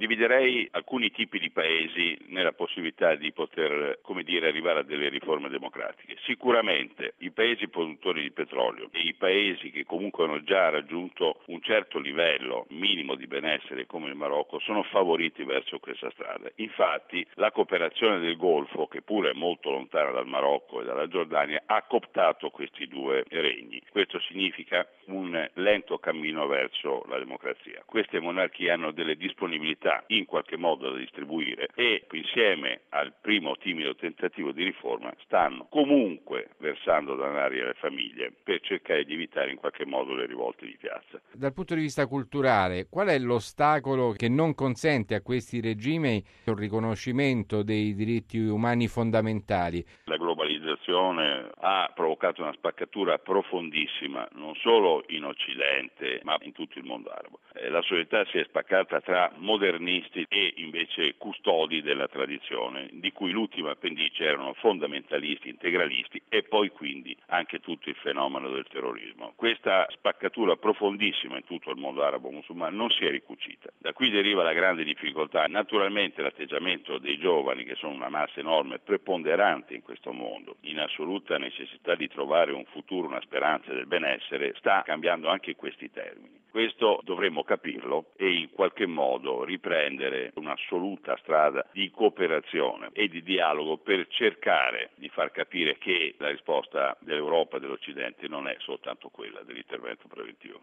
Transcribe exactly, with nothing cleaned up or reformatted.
Dividerei alcuni tipi di paesi nella possibilità di poter, come dire, arrivare a delle riforme democratiche. Sicuramente i paesi produttori di petrolio e i paesi che comunque hanno già raggiunto un certo livello minimo di benessere come il Marocco sono favoriti verso questa strada. Infatti la cooperazione del Golfo, che pure è molto lontana dal Marocco e dalla Giordania, ha cooptato questi due regni. Questo significa un lento cammino verso la democrazia. Queste monarchie hanno delle disponibilità in qualche modo da distribuire e insieme al primo timido tentativo di riforma stanno comunque versando denari alle famiglie per cercare di evitare in qualche modo le rivolte di piazza. Dal punto di vista culturale, qual è l'ostacolo che non consente a questi regimi un riconoscimento dei diritti umani fondamentali? La globalizzazione ha provocato una spaccatura profondissima, non solo in Occidente, ma in tutto il mondo arabo. La società si è spaccata tra modernisti e invece custodi della tradizione, di cui l'ultima appendice erano fondamentalisti, integralisti e poi quindi anche tutto il fenomeno del terrorismo. Questa spaccatura profondissima in tutto il mondo arabo musulmano non si è ricucita. Da qui deriva la grande difficoltà. Naturalmente l'atteggiamento dei giovani, che sono una massa enorme, preponderante in questo mondo, in assoluta necessità di trovare un futuro, una speranza del benessere, sta cambiando anche questi termini. Questo dovremmo capirlo e in qualche modo riprendere un'assoluta strada di cooperazione e di dialogo per cercare di far capire che la risposta dell'Europa e dell'Occidente non è soltanto quella dell'intervento preventivo.